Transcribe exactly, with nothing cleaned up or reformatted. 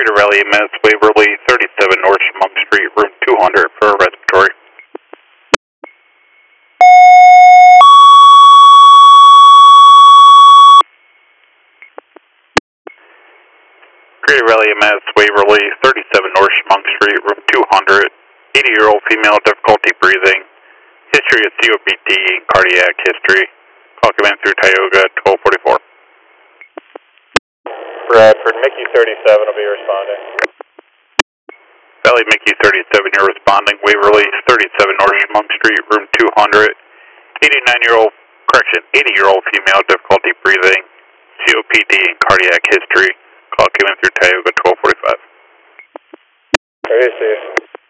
Greater Valley E M S, Waverly, thirty-seven North Chemung Street, room two hundred for a respiratory. Greater Valley E M S, Waverly, thirty-seven North Chemung Street, room two hundred, eighty-year-old female, difficulty breathing, history of C O P D, cardiac history. Call command through Tioga, twelve forty-four. Bradford, Mickey thirty-seven will be responding. Valley Mickey thirty-seven, you're responding. Waverly, thirty-seven North Chemung Street, room two hundred, eighty-nine-year-old, correction, eighty-year-old female, difficulty breathing, C O P D, and cardiac history. Call came in through Tioga, twelve forty-five. Very safe.